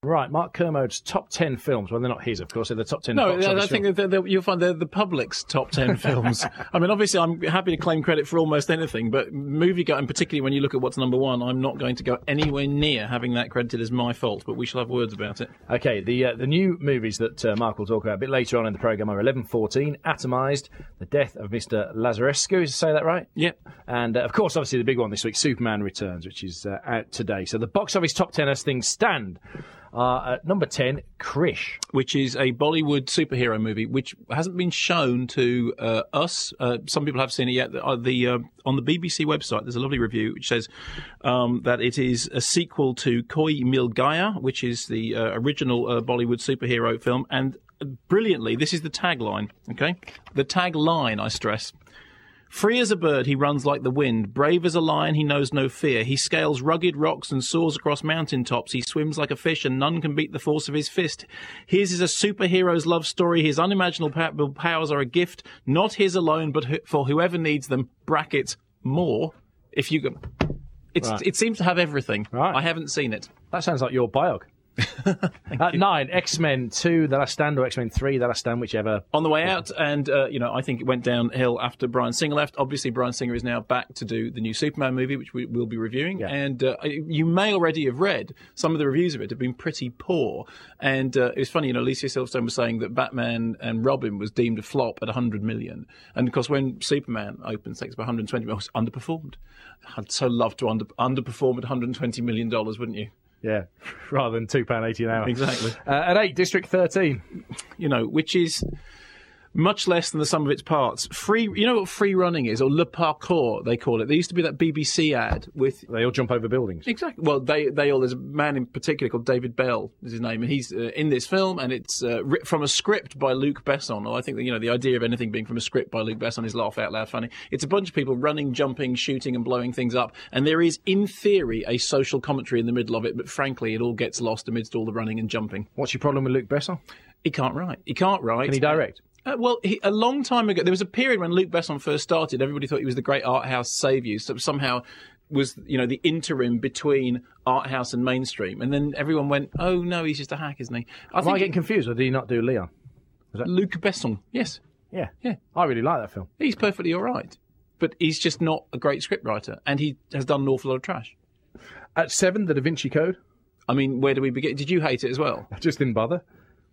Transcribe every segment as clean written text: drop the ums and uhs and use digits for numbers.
Right, Mark Kermode's top 10 films. Well, they're not his, of course. They're the top 10 No, box office I think that you'll find they're the public's top 10 films. I mean, obviously, I'm happy to claim credit for almost anything, but movie-go, and particularly when you look at what's number one, I'm not going to go anywhere near having that credited as my fault, but we shall have words about it. Okay, the new movies that Mark will talk about a bit later on in the programme are 11:14, Atomised, The Death of Mr. Lazarescu, is to say that right? Yep. And, of course, obviously the big one this week, Superman Returns, which is out today. So the box office top 10 as things stand. At number 10, Krish. Which is a Bollywood superhero movie, which hasn't been shown to us. Some people have seen it yet. On the BBC website, there's a lovely review which says that it is a sequel to Koi Mil Gaya, which is the original Bollywood superhero film. And brilliantly, this is the tagline, okay? The tagline, I stress. Free as a bird, he runs like the wind. Brave as a lion, he knows no fear. He scales rugged rocks and soars across mountain tops. He swims like a fish, and none can beat the force of his fist. His is a superhero's love story. His unimaginable powers are a gift, not his alone, but for whoever needs them. Brackets, more. If you can. It seems to have everything. Right. I haven't seen it. That sounds like your biog. At 9, X-Men 2, The Last Stand, or X-Men 3, The Last Stand, whichever. On the way out, and, I think it went downhill after Bryan Singer left. Obviously, Bryan Singer is now back to do the new Superman movie, which we will be reviewing. Yeah. And you may already have read some of the reviews of it have been pretty poor. And it was funny, Alicia Silverstone was saying that Batman and Robin was deemed a flop at 100 million. And, of course, when Superman opened, thanks for 120 million, it was underperformed. I'd so love to underperform at $120 million, wouldn't you? Yeah, rather than £2.80 an hour. Exactly. At 8, District 13. Which is much less than the sum of its parts. Free, you know what free running is, or le parkour, they call it. There used to be that BBC ad with... They all jump over buildings. Exactly. Well, they all... There's a man in particular called David Bell, is his name, and he's in this film, and it's from a script by Luc Besson. I think that, the idea of anything being from a script by Luc Besson is laugh out loud funny. It's a bunch of people running, jumping, shooting, and blowing things up, and there is, in theory, a social commentary in the middle of it, but frankly, it all gets lost amidst all the running and jumping. What's your problem with Luc Besson? He can't write. Can he direct? Well, a long time ago, there was a period when Luc Besson first started. Everybody thought he was the great art house saviour. So somehow was, the interim between art house and mainstream. And then everyone went, oh, no, he's just a hack, isn't he? Am I getting confused, or did he not do Leon? Luc Besson, yes. Yeah. Yeah. I really like that film. He's perfectly all right. But he's just not a great scriptwriter. And he has done an awful lot of trash. At 7, The Da Vinci Code. I mean, where do we begin? Did you hate it as well? I just didn't bother.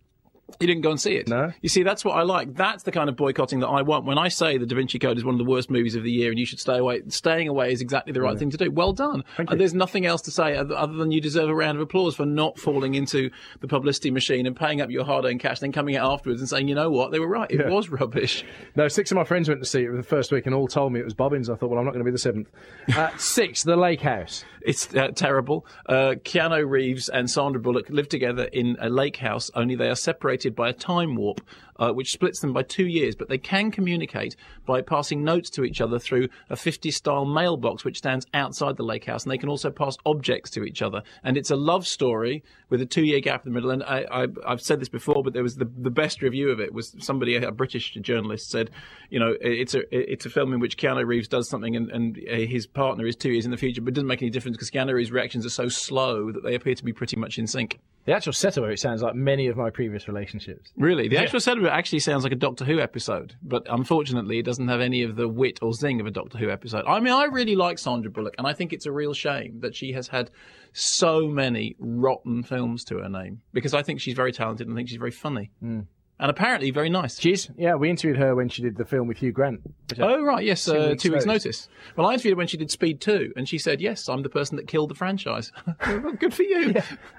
You didn't go and see it? No. You see, that's what I like. That's the kind of boycotting that I want. When I say The Da Vinci Code is one of the worst movies of the year and you should stay away, staying away is exactly the right thing to do. Well done. Thank you. There's nothing else to say other than you deserve a round of applause for not falling into the publicity machine and paying up your hard-earned cash, then coming out afterwards and saying, you know what, they were right. It was rubbish. No, 6 of my friends went to see it the first week and all told me it was bobbins. I thought, well, I'm not going to be the 7th. At 6, The Lake House. It's terrible. Keanu Reeves and Sandra Bullock live together in a lake house, only they are separated by a time warp, which splits them by 2 years, but they can communicate by passing notes to each other through a 50s-style mailbox which stands outside the lake house, and they can also pass objects to each other. And it's a love story with a 2-year gap in the middle. And I've said this before, but there was the best review of it was somebody, a British journalist, said, it's a film in which Keanu Reeves does something and his partner is 2 years in the future, but it doesn't make any difference because Keanu Reeves' reactions are so slow that they appear to be pretty much in sync. The actual setup of it sounds like many of my previous relationships. Really? The actual setup of it actually sounds like a Doctor Who episode, but unfortunately it doesn't have any of the wit or zing of a Doctor Who episode. I mean, I really like Sandra Bullock, and I think it's a real shame that she has had so many rotten films to her name, because I think she's very talented and I think she's very funny. Mm. And apparently very nice. She is. Yeah, we interviewed her when she did the film with Hugh Grant. Oh, right, yes, 2 weeks' notice. Well, I interviewed her when she did Speed 2, and she said, yes, I'm the person that killed the franchise. Well, good for you.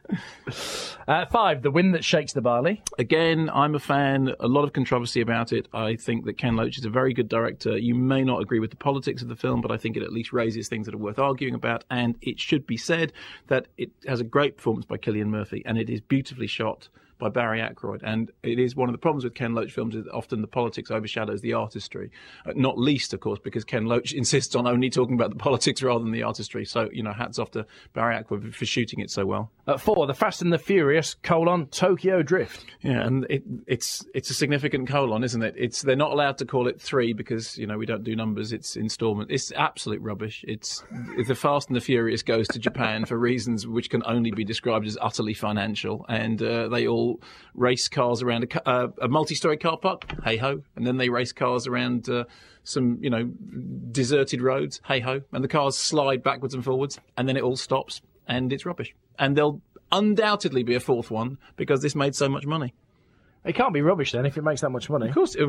Yeah. 5, The Wind That Shakes the Barley. Again, I'm a fan. A lot of controversy about it. I think that Ken Loach is a very good director. You may not agree with the politics of the film, but I think it at least raises things that are worth arguing about. And it should be said that it has a great performance by Cillian Murphy, and it is beautifully shot by Barry Ackroyd. And it is one of the problems with Ken Loach films is that often the politics overshadows the artistry. Not least, of course, because Ken Loach insists on only talking about the politics rather than the artistry. So, hats off to Barry Ackroyd for shooting it so well. At 4, The Fast and the Furious, Tokyo Drift. Yeah, and it's a significant colon, isn't it? They're not allowed to call it 3 because, we don't do numbers. It's installment. It's absolute rubbish. It's The Fast and the Furious goes to Japan for reasons which can only be described as utterly financial. And they all race cars around a multi-story car park. Hey-ho. And then they race cars around some, deserted roads. Hey-ho. And the cars slide backwards and forwards. And then it all stops. And it's rubbish. And there'll undoubtedly be a 4th one because this made so much money. It can't be rubbish then if it makes that much money. Of course.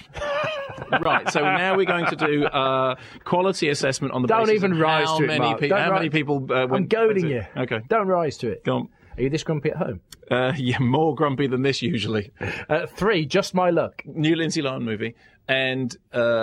Right, so now we're going to do quality assessment on the basis Don't even rise how to it, many Mark. how many people I'm goading you. Okay. Don't rise to it. Go on. Are you this grumpy at home? Yeah, more grumpy than this usually. 3, Just My Luck. New Lindsay Lohan movie. And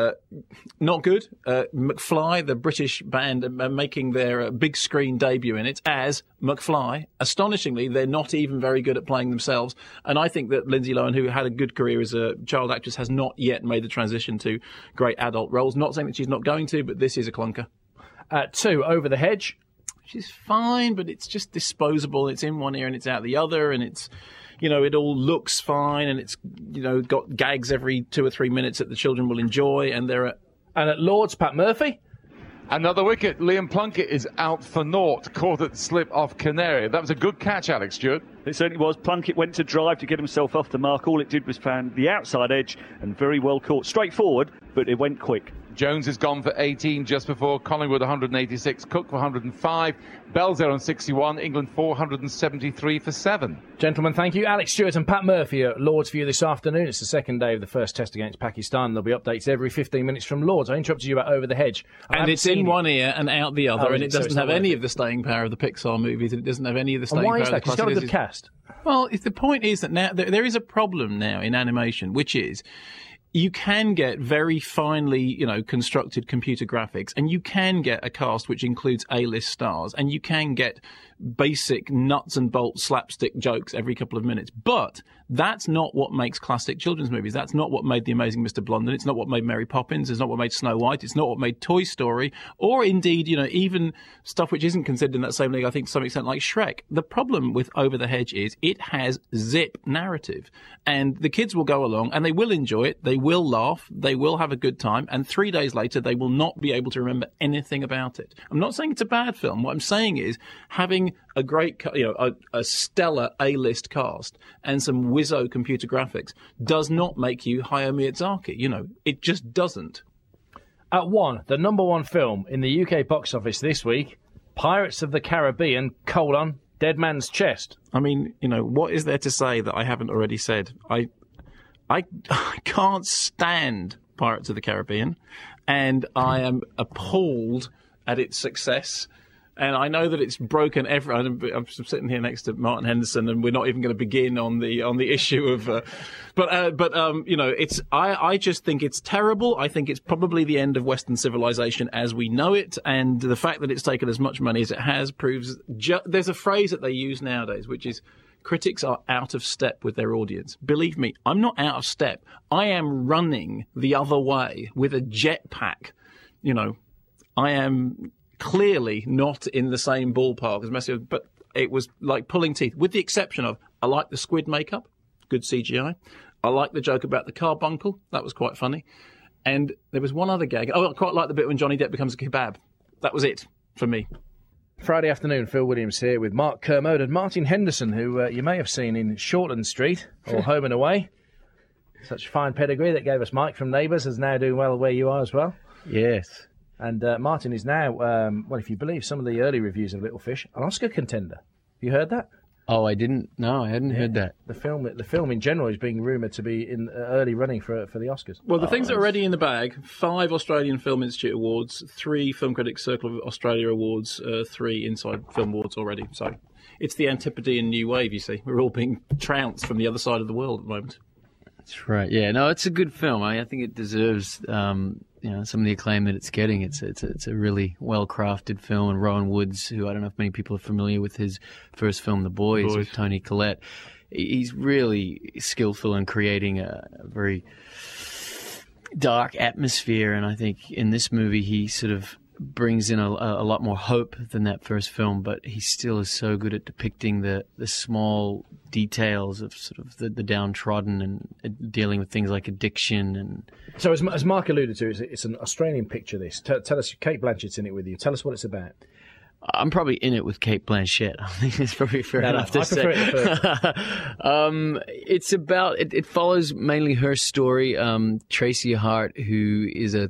not good. McFly, the British band, are making their big screen debut in it as McFly. Astonishingly, they're not even very good at playing themselves. And I think that Lindsay Lohan, who had a good career as a child actress, has not yet made the transition to great adult roles. Not saying that she's not going to, but this is a clunker. 2, Over the Hedge. She's fine, but it's just disposable. It's in one ear and it's out the other, and it's... it all looks fine, and it's, got gags every 2 or 3 minutes that the children will enjoy, and there are... And at Lord's, Pat Murphy. Another wicket. Liam Plunkett is out for naught, caught at slip off Canary. That was a good catch, Alex Stewart. It certainly was. Plunkett went to drive to get himself off the mark. All it did was found the outside edge and very well caught. Straightforward, but it went quick. Jones is gone for 18 just before. Collingwood 186, Cook for 105, Belzer on 61, England 473 for 7. Gentlemen, thank you. Alex Stewart and Pat Murphy at Lord's for you this afternoon. It's the second day of the first test against Pakistan. There'll be updates every 15 minutes from Lord's. I interrupted you about Over the Hedge. And it's in one ear and out the other, and it doesn't have any of the staying power of the Pixar movies, and it doesn't have any of the staying power of the classic. Why is that? 'Cause it's got a good cast. Well, the point is that now there is a problem now in animation, which is you can get very finely, constructed computer graphics, and you can get a cast which includes A-list stars, and you can get basic nuts and bolts slapstick jokes every couple of minutes. But that's not what makes classic children's movies. That's not what made The Amazing Mr. Blondin. It's not what made Mary Poppins. It's not what made Snow White. It's not what made Toy Story, or indeed, even stuff which isn't considered in that same league, I think, to some extent, like Shrek. The problem with Over the Hedge is it has zip narrative, and the kids will go along and they will enjoy it. They will laugh. They will have a good time. And 3 days later, they will not be able to remember anything about it. I'm not saying it's a bad film. What I'm saying is having a great, a stellar A-list cast and some whizzo computer graphics does not make you Hayao Miyazaki. It just doesn't. At 1, the number 1 film in the UK box office this week, Pirates of the Caribbean, Dead Man's Chest. I mean, what is there to say that I haven't already said? I can't stand Pirates of the Caribbean, and I am appalled at its success. And I know that it's broken I'm sitting here next to Martin Henderson, and we're not even going to begin on the issue of. I just think it's terrible. I think it's probably the end of Western civilization as we know it, and the fact that it's taken as much money as it has proves. There's a phrase that they use nowadays, which is, critics are out of step with their audience. Believe me, I'm not out of step. I am running the other way with a jetpack. I am clearly not in the same ballpark as Messi, but it was like pulling teeth, with the exception of, I like the squid makeup, good CGI. I like the joke about the carbuncle, that was quite funny. And there was one other gag. I quite like the bit when Johnny Depp becomes a kebab. That was it for me. Friday afternoon, Phil Williams here with Mark Kermode and Martin Henderson, who you may have seen in Shortland Street or Home and Away. Such fine pedigree that gave us Mike from Neighbours, is now doing well where you are as well. Yes. And Martin is now, well, if you believe some of the early reviews of Little Fish, an Oscar contender. Have you heard that? Oh, I didn't. No, I hadn't heard that. The film in general is being rumoured to be in early running for the Oscars. Well, the things that are already in the bag: 5 Australian Film Institute Awards, 3 Film Critics Circle of Australia Awards, 3 Inside Film Awards already. So it's the Antipodean new wave, you see. We're all being trounced from the other side of the world at the moment. That's right. Yeah, no, it's a good film. I think it deserves some of the acclaim that it's getting. It's a really well crafted film, and Rowan Woods, who I don't know if many people are familiar with his first film, The Boys, with Toni Collette. he's really skillful in creating a very dark atmosphere, and I think in this movie he sort of brings in a lot more hope than that first film, but he still is so good at depicting the small details of sort of the downtrodden and dealing with things like addiction. And so, as Mark alluded to, it's an Australian picture. This tell us, Kate Blanchett's in it with you. Tell us what it's about. I'm probably in it with Kate Blanchett. I think it's probably fair enough to say. It's about it follows mainly her story. Tracy Hart, who is a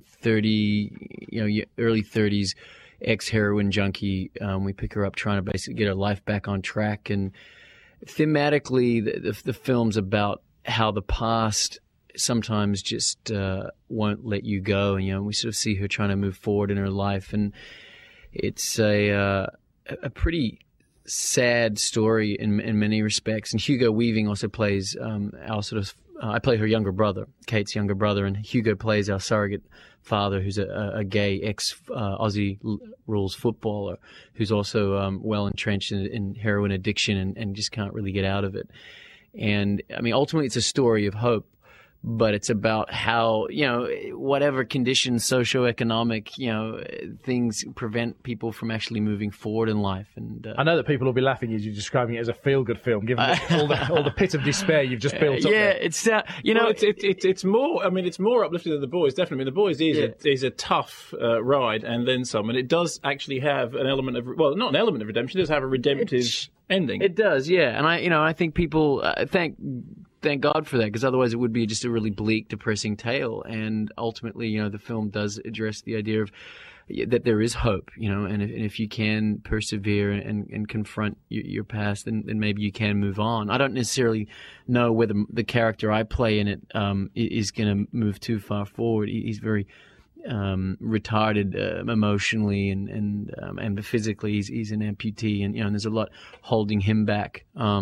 early 30s ex-heroin junkie. We pick her up trying to basically get her life back on track. And thematically, the film's about how the past sometimes just won't let you go. And we sort of see her trying to move forward in her life, and it's a pretty sad story in many respects. And Hugo Weaving also plays our sort of. I play her younger brother, Kate's younger brother, and Hugo plays our surrogate father, who's a gay ex-Aussie rules footballer, who's also well entrenched in heroin addiction and just can't really get out of it. And I mean, ultimately, it's a story of hope. But it's about how, whatever conditions, socioeconomic, things prevent people from actually moving forward in life. And I know that people will be laughing as you're describing it as a feel-good film, given all the pit of despair you've just built up. Yeah, there. it's more. I mean, it's more uplifting than The Boys. Definitely, The Boys is a tough ride, and then some. And it does actually have an element of not an element of redemption. It does have a redemptive ending. It does, yeah. And I think people thank God for that, because otherwise it would be just a really bleak, depressing tale. And ultimately, the film does address the idea of that there is hope, and if you can persevere and confront your past, then maybe you can move on. I don't necessarily know whether the character I play in it is going to move too far forward. He's very retarded emotionally and physically. He's an amputee, and there's a lot holding him back.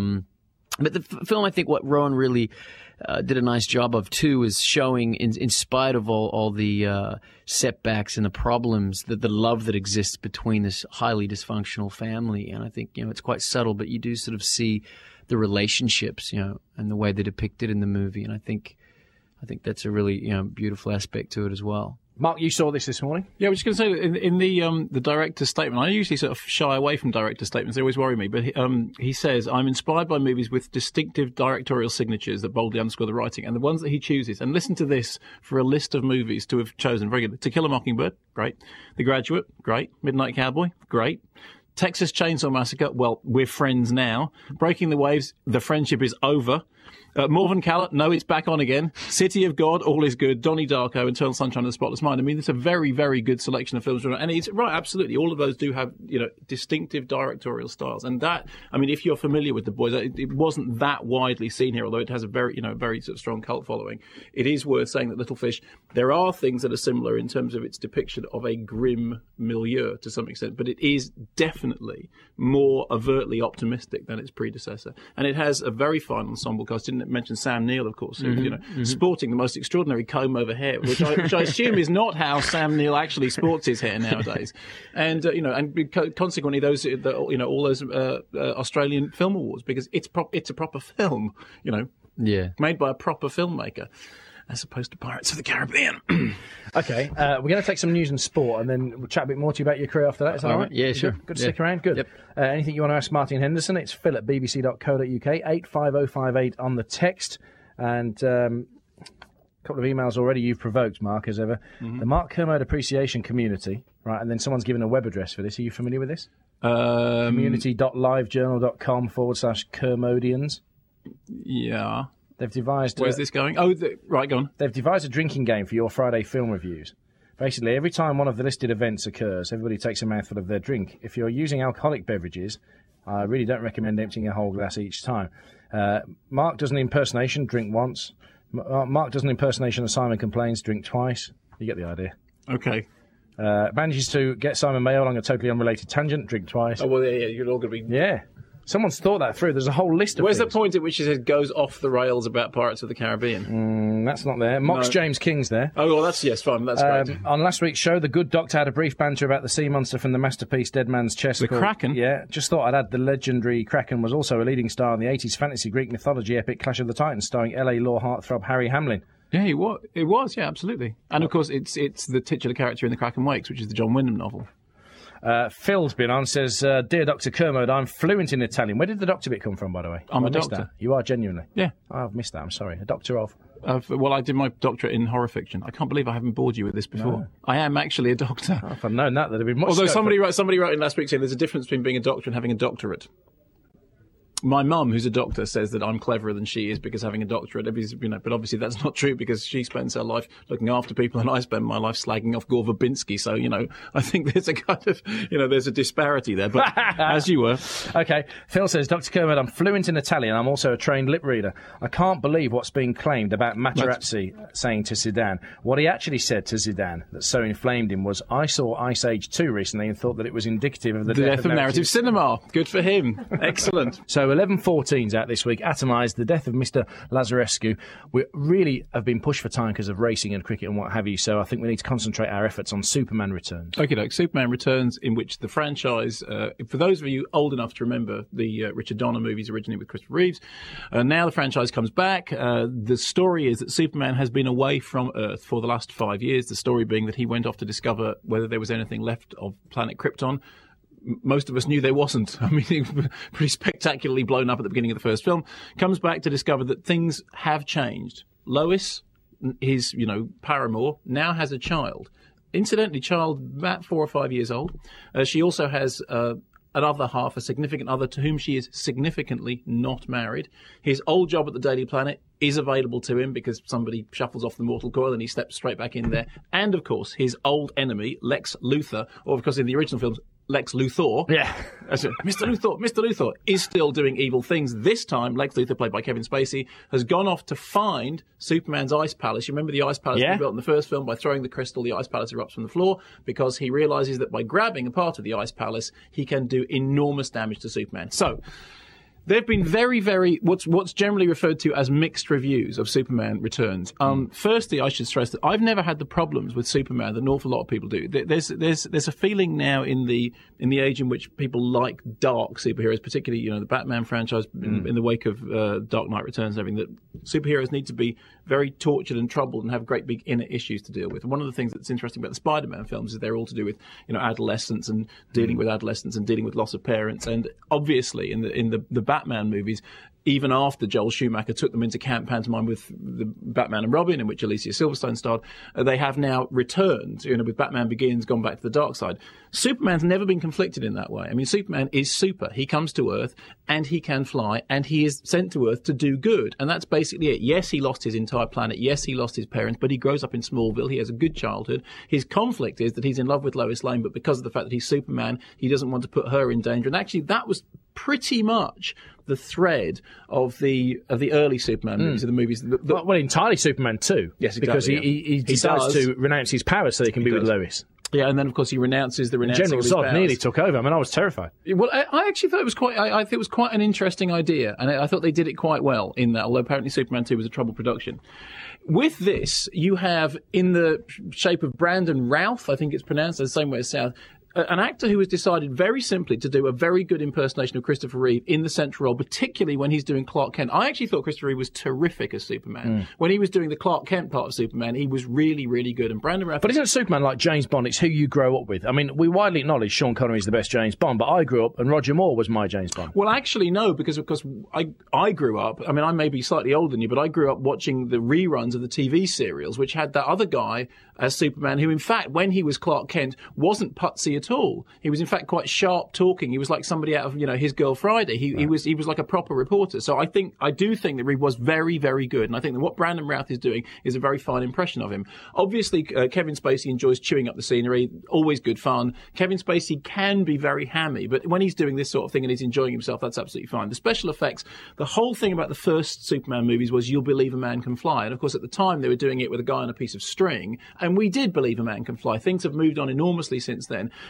But the film, I think what Rowan really did a nice job of, too, is showing, in spite of all the setbacks and the problems, the love that exists between this highly dysfunctional family. And I think, it's quite subtle, but you do sort of see the relationships, and the way they're depicted in the movie. And I think that's a really, beautiful aspect to it as well. Mark, you saw this morning? Yeah, I was just going to say, in the director's statement, I usually sort of shy away from director's statements. They always worry me. But he says, I'm inspired by movies with distinctive directorial signatures that boldly underscore the writing. And the ones that he chooses, and listen to this for a list of movies to have chosen, very good. To Kill a Mockingbird, great. The Graduate, great. Midnight Cowboy, great. Texas Chainsaw Massacre, well, we're friends now. Breaking the Waves, the friendship is over. Morven Callatt, no, it's back on again. City of God, all is good. Donnie Darko, Eternal Sunshine of the Spotless Mind. I mean, it's a very, very good selection of films. And it's right, absolutely. All of those do have, distinctive directorial styles. And that, I mean, if you're familiar with The Boys, it wasn't that widely seen here, although it has a very, very sort of strong cult following. It is worth saying that Little Fish, there are things that are similar in terms of its depiction of a grim milieu to some extent, but it is definitely more overtly optimistic than its predecessor. And it has a very fine ensemble cast. Didn't mention Sam Neill, of course, who, sporting the most extraordinary comb over hair, which I assume is not how Sam Neill actually sports his hair nowadays. And and consequently, all those Australian Film Awards, because it's a proper film, made by a proper filmmaker, as opposed to Pirates of the Caribbean. Okay, we're going to take some news and sport, and then we'll chat a bit more to you about your career after that. Is that all right? Yeah, sure. Good to stick around? Good. Yep. Anything you want to ask Martin Henderson, it's phil@bbc.co.uk, 85058 on the text. And a couple of emails already you've provoked, Mark, as ever. Mm-hmm. The Mark Kermode Appreciation Community, right, and then someone's given a web address for this. Are you familiar with this? Community.livejournal.com/Kermodians. Yeah. They've devised... Where's this going? Right, go on. They've devised a drinking game for your Friday film reviews. Basically, every time one of the listed events occurs, everybody takes a mouthful of their drink. If you're using alcoholic beverages, I really don't recommend emptying a whole glass each time. Mark does an impersonation, drink once. Mark does an impersonation of Simon Complains, drink twice. You get the idea. Okay. Manages to get Simon Mayo along a totally unrelated tangent, drink twice. Oh, well, yeah, you're all going to be... Yeah. Someone's thought that through. There's a whole list of Where's things. the point at which it goes off the rails about Pirates of the Caribbean? That's not there. Mox No. James King's there. Oh, well, that's fine. That's great. On last week's show, the Good Doctor had a brief banter about the sea monster from the masterpiece Dead Man's Chest. The Kraken? Yeah, just thought I'd add the legendary Kraken was also a leading star in the 80s fantasy Greek mythology epic Clash of the Titans, starring L.A. Law heartthrob Harry Hamlin. Yeah, it was. Yeah, absolutely. And of course, it's the titular character in The Kraken Wakes, which is the John Wyndham novel. Phil's been on, says, Dear Dr. Kermode, I'm fluent in Italian. Where did the doctor bit come from, by the way? I'm a I missed doctor. that. You are genuinely? Yeah. Oh, I've missed that, I'm sorry. A doctor of? Well, I did my doctorate in horror fiction. I can't believe I haven't bored you with this before. No. I am actually a doctor. Oh, if I'd known that, there'd have been much Although scope somebody wrote in last week saying there's a difference between being a doctor and having a doctorate. My mum, who's a doctor, says that I'm cleverer than she is because having a doctorate. But obviously that's not true because she spends her life looking after people and I spend my life slagging off Gore Verbinski. So, I think there's a kind of, there's a disparity there. But as you were. Okay, Phil says, Dr. Kermode, I'm fluent in Italian. I'm also a trained lip reader. I can't believe what's being claimed about Materazzi saying to Zidane. What he actually said to Zidane that so inflamed him was, I saw Ice Age 2 recently and thought that it was indicative of the death of narrative cinema. Good for him. Excellent. So 11:14's out this week. Atomised, the death of Mr. Lazarescu. We really have been pushed for time because of racing and cricket and what have you, so I think we need to concentrate our efforts on Superman Returns. Okay, doke. Superman Returns, in which the franchise, for those of you old enough to remember the Richard Donner movies originally with Christopher Reeves, now the franchise comes back. The story is that Superman has been away from Earth for the last 5 years, the story being that he went off to discover whether there was anything left of planet Krypton. Most of us knew there wasn't. I mean, it was pretty spectacularly blown up at the beginning of the first film. Comes back to discover that things have changed. Lois, his, paramour, now has a child. Incidentally, child about 4 or 5 years old. She also has another half, a significant other, to whom she is significantly not married. His old job at the Daily Planet is available to him because somebody shuffles off the mortal coil and he steps straight back in there. And, of course, his old enemy, Lex Luthor, or of course in the original films, Lex Luthor. Yeah. Mr. Luthor is still doing evil things. This time, Lex Luthor, played by Kevin Spacey, has gone off to find Superman's ice palace. You remember the ice palace he built in the first film? By throwing the crystal, the ice palace erupts from the floor because he realizes that by grabbing a part of the ice palace, he can do enormous damage to Superman. So, there have been very, very, what's generally referred to as mixed reviews of Superman Returns. Firstly, I should stress that I've never had the problems with Superman that an awful lot of people do. There's a feeling now in the age in which people like dark superheroes, particularly the Batman franchise in the wake of Dark Knight Returns and everything, that superheroes need to be very tortured and troubled and have great big inner issues to deal with. And one of the things that's interesting about the Spider-Man films is they're all to do with adolescence and dealing with adolescence and dealing with loss of parents. And obviously in the Batman movies, even after Joel Schumacher took them into camp pantomime with the Batman and Robin, in which Alicia Silverstone starred, they have now returned, with Batman Begins, gone back to the dark side. Superman's never been conflicted in that way. I mean, Superman is super. He comes to Earth, and he can fly, and he is sent to Earth to do good. And that's basically it. Yes, he lost his entire planet. Yes, he lost his parents, but he grows up in Smallville. He has a good childhood. His conflict is that he's in love with Lois Lane, but because of the fact that he's Superman, he doesn't want to put her in danger. And actually, that was pretty much the thread of the early Superman movies, of the movies. Well, entirely Superman 2. Yes, exactly. Because he decides to renounce his powers so he can be with Lois. Yeah, and then of course he renounces the renouncing General of his Zod powers. nearly took over. I mean, I was terrified. Well, I actually thought it was quite. I think it was quite an interesting idea, and I thought they did it quite well in that. Although apparently Superman 2 was a troubled production. With this, you have in the shape of Brandon Routh, I think it's pronounced the same way as South, an actor who has decided very simply to do a very good impersonation of Christopher Reeve in the central role, particularly when he's doing Clark Kent. I actually thought Christopher Reeve was terrific as Superman. When he was doing the Clark Kent part of Superman, he was really, really good. And Brandon Routh... But isn't Superman like James Bond? It's who you grow up with. I mean, we widely acknowledge Sean Connery is the best James Bond, but I grew up and Roger Moore was my James Bond. Well, actually, no, because of course I grew up, I mean, I may be slightly older than you, but I grew up watching the reruns of the TV serials, which had that other guy as Superman, who in fact, when he was Clark Kent, wasn't putsy at all. He was in fact quite sharp talking. He was like somebody out of, His Girl Friday. He was like a proper reporter. So I do think that Reeve was very, very good. And I think that what Brandon Routh is doing is a very fine impression of him. Obviously, Kevin Spacey enjoys chewing up the scenery. Always good fun. Kevin Spacey can be very hammy, but when he's doing this sort of thing and he's enjoying himself, that's absolutely fine. The special effects, the whole thing about the first Superman movies was you'll believe a man can fly. And of course, at the time, they were doing it with a guy on a piece of string. And we did believe a man can fly. Things have moved on enormously since then.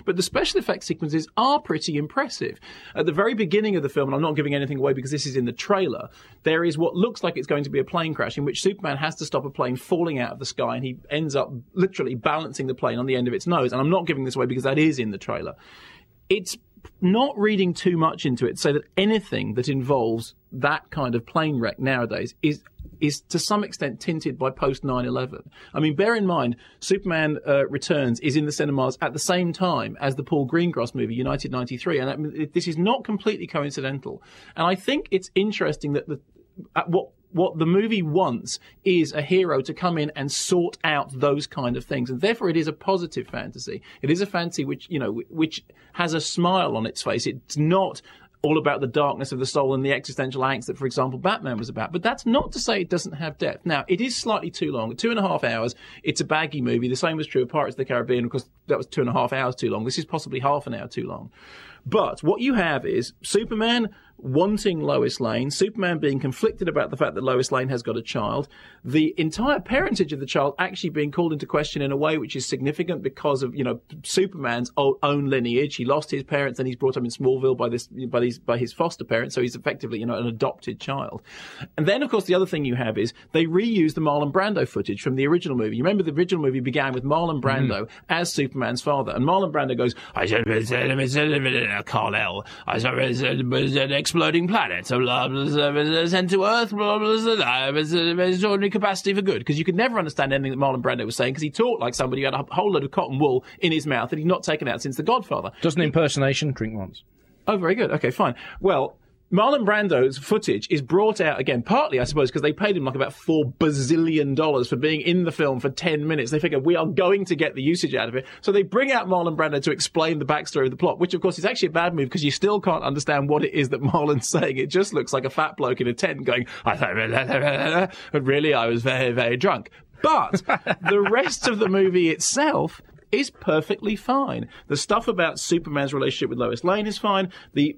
But the special effects sequences are pretty impressive. At the very beginning of the film, and I'm not giving anything away because this is in the trailer, there is what looks like it's going to be a plane crash in which Superman has to stop a plane falling out of the sky, and he ends up literally balancing the plane on the end of its nose. And I'm not giving this away because that is in the trailer. It's not reading too much into it to say that anything that involves that kind of plane wreck nowadays is to some extent tinted by post 9/11. I mean, bear in mind, Superman Returns is in the cinemas at the same time as the Paul Greengrass movie, United 93, and this is not completely coincidental. And I think it's interesting that what the movie wants is a hero to come in and sort out those kind of things. And therefore it is a positive fantasy. It is a fantasy which has a smile on its face. It's not all about the darkness of the soul and the existential angst that, for example, Batman was about. But that's not to say it doesn't have depth. Now, it is slightly too long. 2.5 hours, it's a baggy movie. The same was true of Pirates of the Caribbean. Of course, that was 2.5 hours too long. This is possibly half an hour too long. But what you have is Superman wanting Lois Lane, Superman being conflicted about the fact that Lois Lane has got a child, the entire parentage of the child actually being called into question in a way which is significant because of, Superman's own lineage. He lost his parents and he's brought up in Smallville by his foster parents, so he's effectively, an adopted child. And then, of course, the other thing you have is they reuse the Marlon Brando footage from the original movie. You remember the original movie began with Marlon Brando as Superman's father, and Marlon Brando goes, "I said, Kal-El, I said, an exploding planet, sent to Earth, extraordinary capacity for good." Because you could never understand anything that Marlon Brando was saying because he talked like somebody who had a whole load of cotton wool in his mouth that he'd not taken out since The Godfather. Does an impersonation, drink once. Oh, very good. Okay, fine. Well, Marlon Brando's footage is brought out again, partly, I suppose, because they paid him like about $4 bazillion for being in the film for 10 minutes. They figure we are going to get the usage out of it. So they bring out Marlon Brando to explain the backstory of the plot, which, of course, is actually a bad move because you still can't understand what it is that Marlon's saying. It just looks like a fat bloke in a tent going, but really, I was very, very drunk. But the rest of the movie itself is perfectly fine. The stuff about Superman's relationship with Lois Lane is fine. The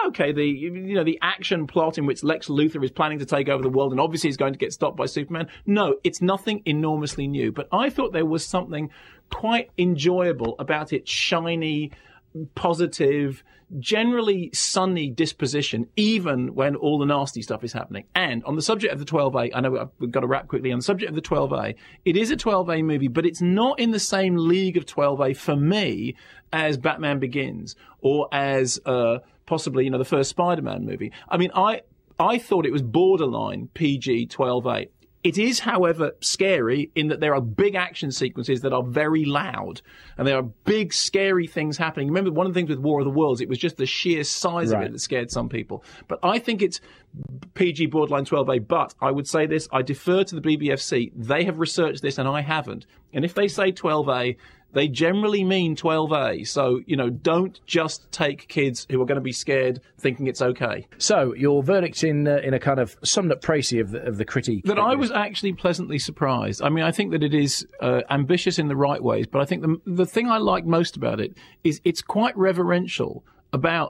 action plot in which Lex Luthor is planning to take over the world and obviously is going to get stopped by Superman. No, it's nothing enormously new. But I thought there was something quite enjoyable about its shiny, positive, generally sunny disposition, even when all the nasty stuff is happening. And on the subject of the 12A, I know we've got to wrap quickly, on the subject of the 12A, it is a 12A movie, but it's not in the same league of 12A for me as Batman Begins or as possibly, the first Spider-Man movie. I mean, I thought it was borderline PG-12A. It is, however, scary in that there are big action sequences that are very loud and there are big, scary things happening. Remember, one of the things with War of the Worlds, it was just the sheer size of it that scared some people. But I think it's PG borderline 12A. But I would say this, I defer to the BBFC. They have researched this and I haven't. And if they say 12A, they generally mean 12A. So, don't just take kids who are going to be scared thinking it's okay. So, your verdict in a kind of summed up précis of the critique. That I was actually pleasantly surprised. I mean, I think that it is ambitious in the right ways, but I think the thing I like most about it is it's quite reverential about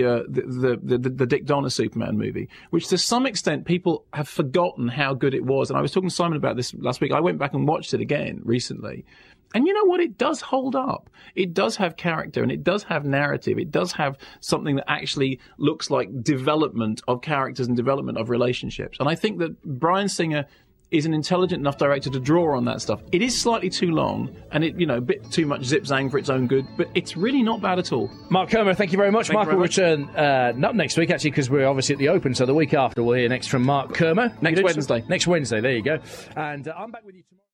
the Dick Donner Superman movie, which to some extent people have forgotten how good it was. And I was talking to Simon about this last week. I went back and watched it again recently. And you know what? It does hold up. It does have character and it does have narrative. It does have something that actually looks like development of characters and development of relationships. And I think that Bryan Singer is an intelligent enough director to draw on that stuff. It is slightly too long and a bit too much zip-zang for its own good, but it's really not bad at all. Mark Kermode, thank you very much. Mark will return not next week, actually, because we're obviously at the Open, so the week after we'll hear next from Mark Kermode. Next Wednesday. Next Wednesday, there you go. And I'm back with you tomorrow.